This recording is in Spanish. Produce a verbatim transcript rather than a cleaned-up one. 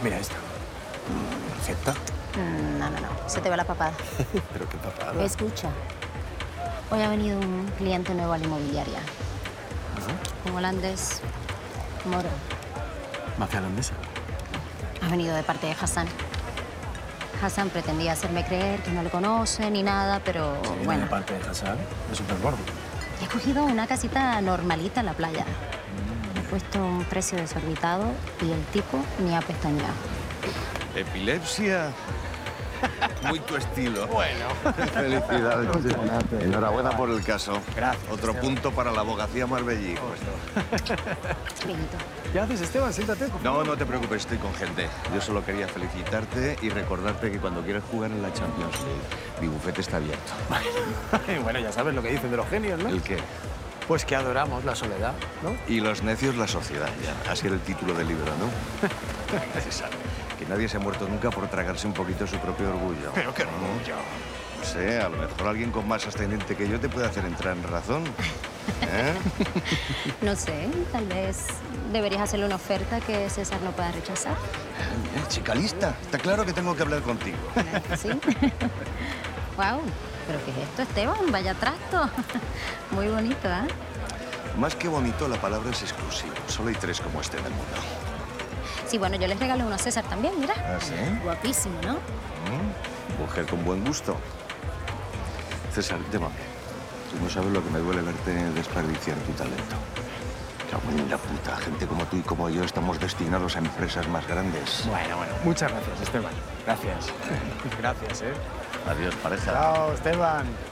Mira esto. ¿Perfecta? Mm, No, no, no. Se te va la papada. Pero qué papada. Escucha. Hoy ha venido un cliente nuevo a la inmobiliaria. Un holandés moro. ¿Mafia holandesa? Ha venido de parte de Hassan. Hassan pretendía hacerme creer que no le conoce ni nada, pero Sí, bueno. de parte de Hassan, es súper gordo. He cogido una casita normalita en la playa. Le he puesto un precio desorbitado y el tipo ni ha pestañeado. ¿Epilepsia? Muy tu estilo. Bueno. Felicidades. Gracias. Enhorabuena por el caso. Gracias, Otro Esteban. punto para la abogacía marbellí. Benito. ¿Qué haces, Esteban? Siéntate. por No, favor. no te preocupes, estoy con gente. Yo solo quería felicitarte y recordarte que cuando quieras jugar en la Champions League, mi bufete está abierto. Bueno, ya sabes lo que dicen de los genios, ¿no? ¿El qué? Pues que adoramos la soledad, ¿no? Y los necios la sociedad, ya. Así era el título del libro, ¿no? César, que nadie se ha muerto nunca por tragarse un poquito su propio orgullo. Pero qué orgullo. No sé, a lo mejor alguien con más ascendente que yo te puede hacer entrar en razón. ¿Eh? No sé, tal vez deberías hacerle una oferta que César no pueda rechazar. Eh, chica lista. Está claro que tengo que hablar contigo. ¿Verdad que sí? Wow, ¿pero qué es esto, Esteban? Vaya trasto. Muy bonito, ¿eh? Más que bonito, la palabra es exclusivo. Solo hay tres como este en el mundo. Sí, bueno, yo les regalo uno a César también, mira. ¿Ah, sí? Guapísimo, ¿no? Mm, Mujer con buen gusto. César, llámame. Tú no sabes lo que me duele verte desperdiciar tu talento. Cago en la puta. Gente como tú y como yo estamos destinados a empresas más grandes. Bueno, bueno. Muchas gracias, Esteban. Gracias. Gracias, ¿eh? Adiós, pareja. Chao, Esteban.